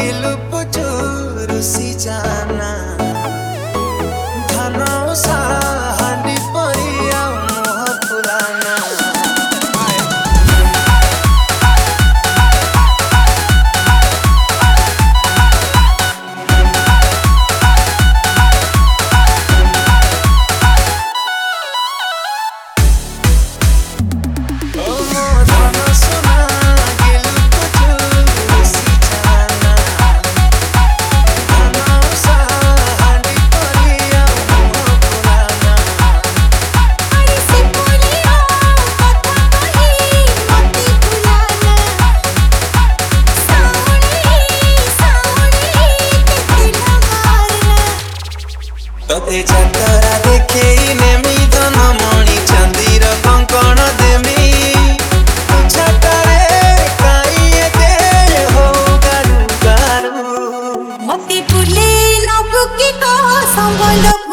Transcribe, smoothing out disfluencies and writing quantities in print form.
दिल पुचू रुसी जाना धन सा हांडी परिया मोह पुराना तोते जतरा देखे नेमी धन मणि चांदीर कंकण देमी छातारे काई दे हो गारू गारू मती फुले नबुकी को संबंध